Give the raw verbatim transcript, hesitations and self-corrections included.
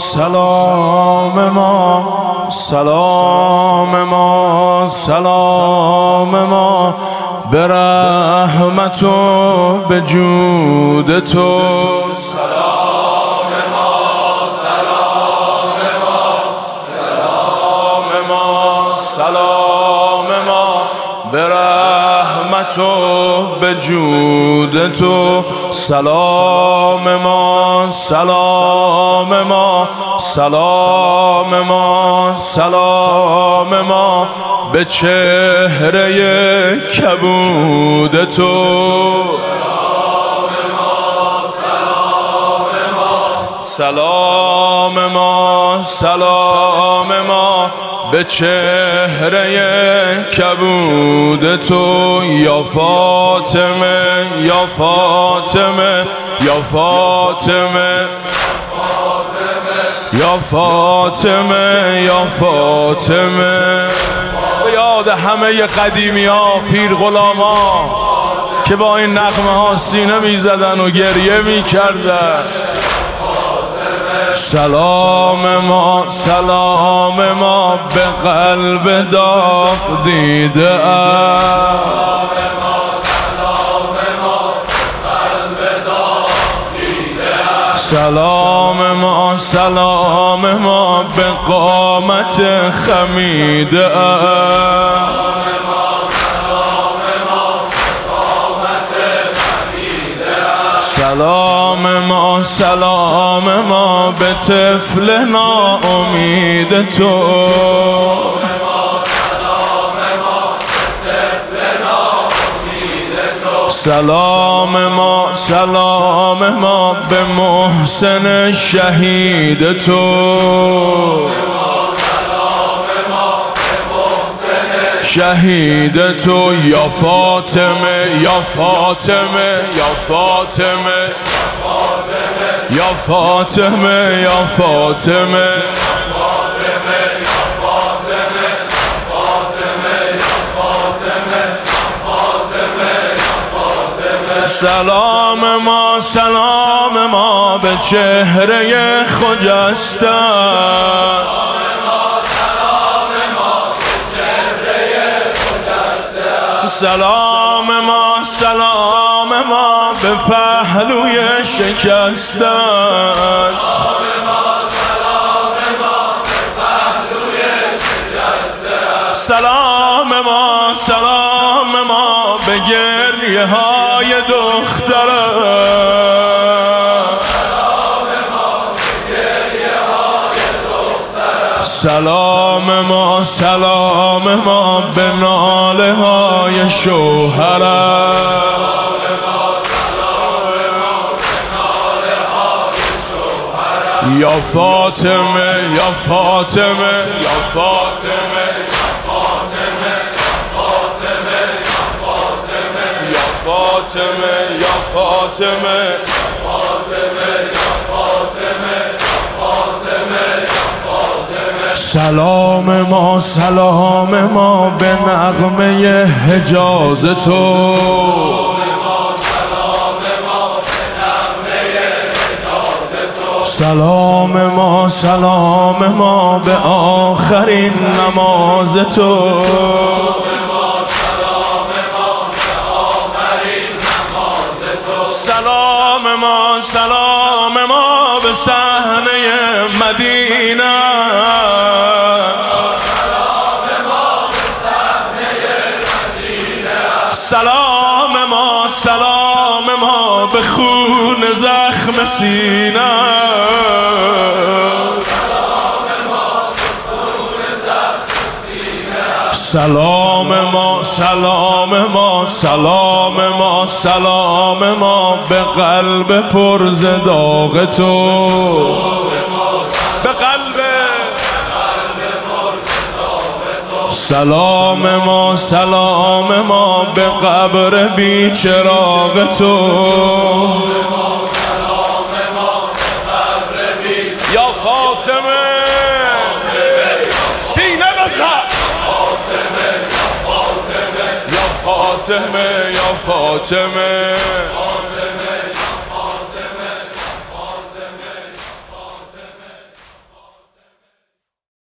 سلام ما، سلام ما، سلام ما به رحمت و به جود تو. سلام ما، سلام ما، سلام ما، سلام ما به رحمت و به جود تو. سلام ما، سلام ما، سلام ما، سلام ما به چهره کبود تو. سلام ما، سلام ما به چهره کبود تو. یا فاطمه، یا فاطمه، یا فاطمه، یا فاطمه، یا فاطمه. به یاد همه قدیمی ها، پیر غلاما که با این نغمه ها سینه می زدن و گریه می کردن. سلام ما، سلام ما به قلب داغ دیده ام. سلام ما، سلام ما به قامت خمیده ام. سلام ما، سلام ما به طفل ناامید تو. سلام ما، سلام ما به محسن شهید تو. شهید تو. یا فاطمه، یا فاطمه، یا فاطمه، یا فاطمه، یا فاطمه. سلام ما، سلام ما به چهره خجسته. سلام ما، سلام ما به پهلوی شکستت. سلام ما، سلام ما به گریه های دخترت. سلام ما، سلام ما به ناله های شوهرت. یا فاطمه، یا فاطمه، یا فاطمه، یا فاطمه، یا فاطمه. سلام ما، سلام ما به نغمه حجاز تو. سلام ما، سلام ما به آخرین نماز تو. سلام ما، سلام ما به صحنه مدینه. سلام ما، سلام ما به خون زخم سینه. سلام ما، سلام ما، سلام ما، سلام ما به قلب پر ز داغ تو. به قلب. سلام ما، سلام ما به قبر بی چراغ تو. یا فاطمه سینه بزن. یا فاطمه، یا فاطمه.